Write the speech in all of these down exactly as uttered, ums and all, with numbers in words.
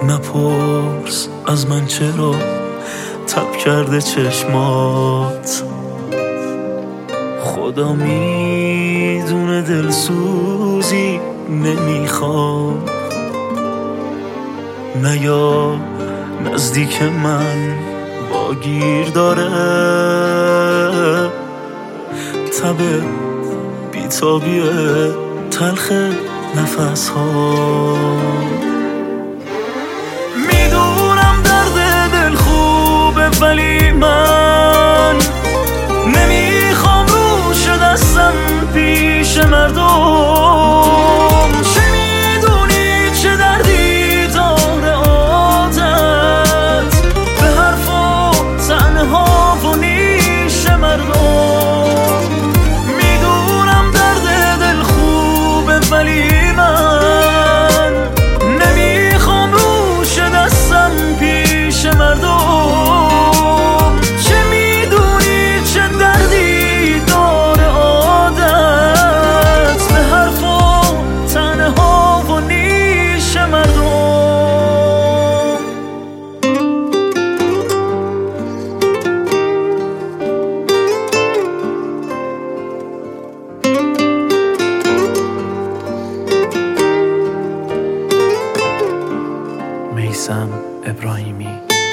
نپرس از من چرا تب کرده چشمات، خدا میدونه دلسوزی نمیخوام. نیا نزدیک من با گیر داره تب بیتابیه تلخ نفس ها. میدونم درد دل خوبه ولی من نمیخوام روش دستم پیش مردم. چه میدونی چه دردی داره عادت به حرفا تنها و نیش مردم. میدونم درد دل خوبه ولی من نمیخوام روش دستم پیش مردم. چه میدونی چه دردی داره عادت به حرفا تنها و نیش مردم. میثم ابراهیمی.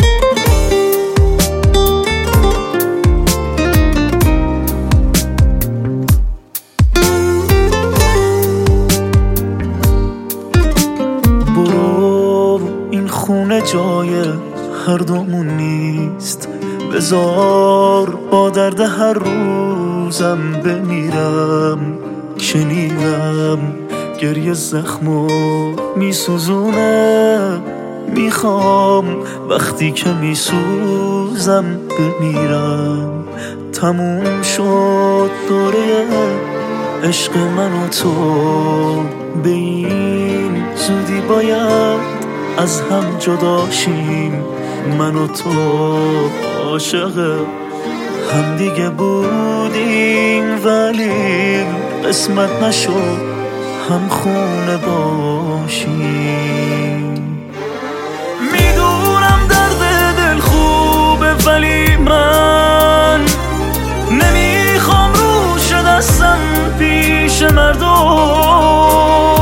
برو این خونه جای هر دومون نیست، بذار با درد هر روزم بمیرم. شنیدم گریه زخمو میسوزونه، میخوام وقتی که میسوزم بمیرم. تموم شد دوره عشق من و تو، به این زودی باید از هم جدا شیم. من و تو عاشق هم دیگه بودیم ولی قسمت نشد هم خونه باشیم. میدونم درد دل خوبه ولی من نمیخوام روش دستم پیش مردم.